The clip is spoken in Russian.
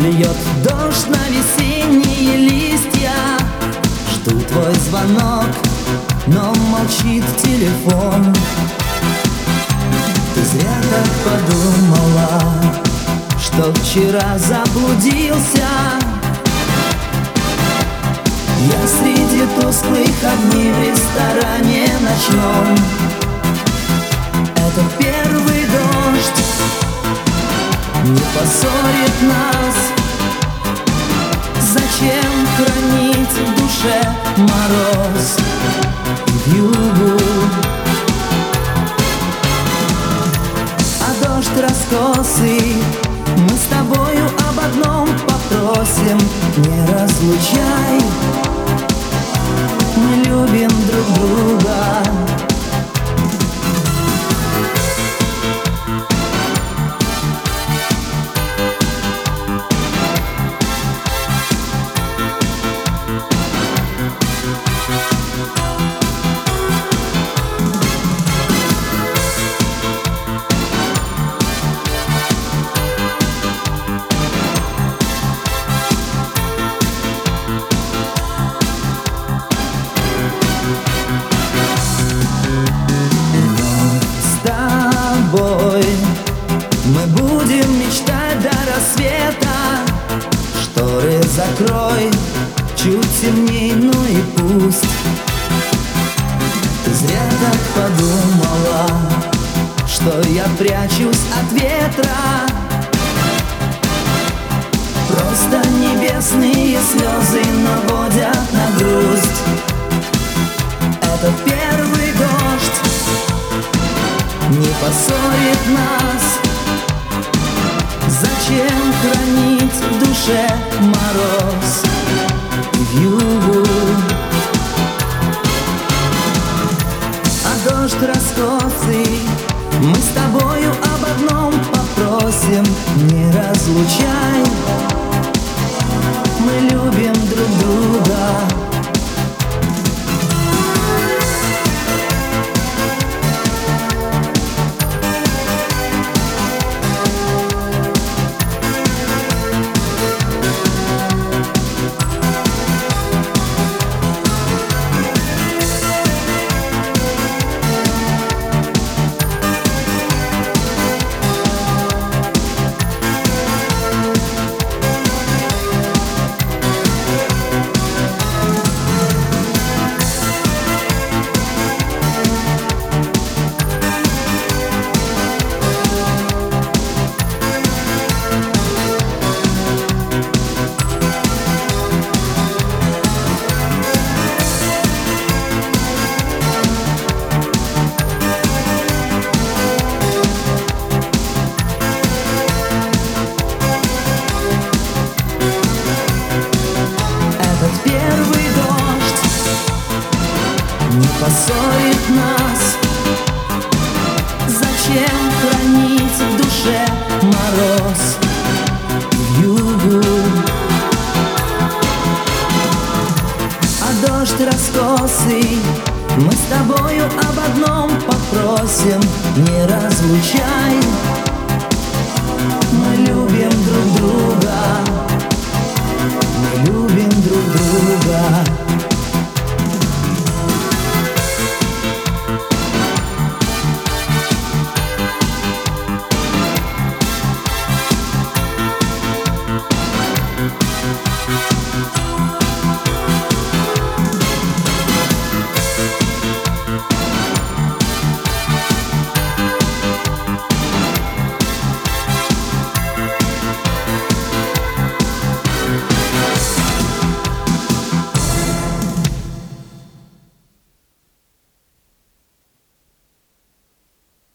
Льет дождь на весенние листья. Жду твой звонок, но молчит телефон. Ты зря так подумала, что вчера заблудился. Я среди тусклых огней в ресторане ночном. Это первый дождь не поссорит нас. Зачем хранить в душе мороз и вьюгу? А дождь раскосый, мы с тобою об одном попросим: не разлучай, мы любим друг друга. Мы будем мечтать до рассвета. Шторы закрой, чуть темней, ну и пусть. Ты зря так подумала, что я прячусь от ветра. Просто небесные слезы наводят на грусть. Это первый дождь не поссорит нас. Зачем хранить в душе мороз и вьюгу? А дождь раскосый, мы с тобою об одном попросим: не разлучай, мы любим друг друга. Не поссорит нас. Зачем хранить в душе мороз и вьюгу? А дождь раскосый, мы с тобою об одном попросим: не разлучай,